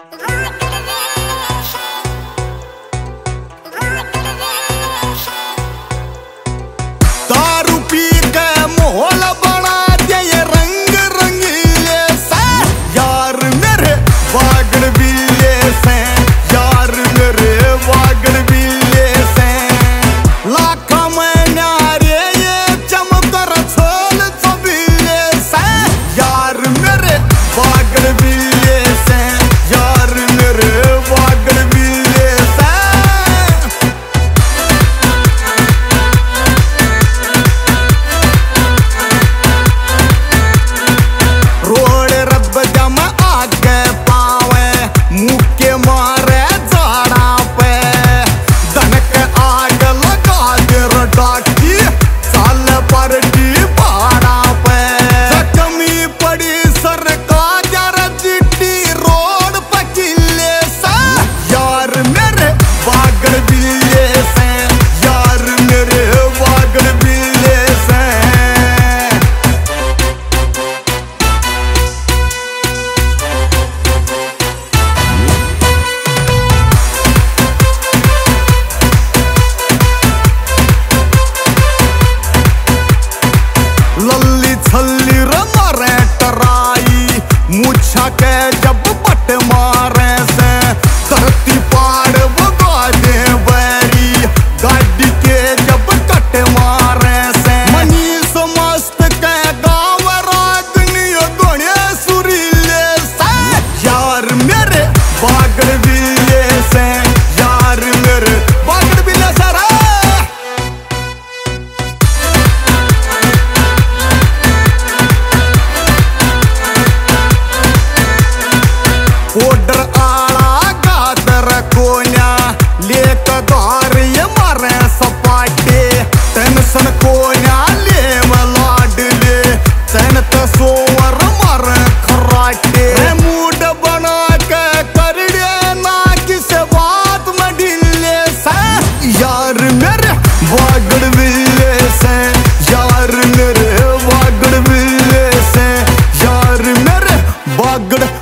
दारू पी के माहौल बना दे ये रंग रंगीले से यार मेरे वागड़ बिल्ले से, यार मेरे वागड़ बिल्ले से लाखा में न्यारे ये चमकर छोल चबिल्ले से यार मेरे वागड़ बिल्ले से, यार मेरे वागड़ बिल्ले से। रोड रब जम आगे पावे मुक्के मारे जाड़ा पे दनक आग लगा दे डाकी साल पर डी पहाड़ा पे कमी पड़ी सरकार जरा चिट्टी रोड पे किले से यार मेरे वागड़ बिल्ले से, यार मेरे वागड़ बिल्ले से। लल्ली छल्ली मारे टराई मुछा के जब पट मारे से धरती पाड़ बगा दे बैरी गाड़ी के जब कट मारे से मनीष मस्त के गाँव रागनी गोने सुरीले से यार मेरे वागड़ बिल्ले से, यार मेरे वागड़ बिल्ले से रे। ऑर्डर आला गादर कोन्या लेक दार ये मारे सपाटे टेंशन कोन्या ले लाडले चैनत सोवर मारे खराटे मूड बना के कर दे ना किसे बात में ढिले से यार मेरे वागड़ बिल्ले से, यार मेरे वागड़ बिल्ले से, यार मेरे वागड़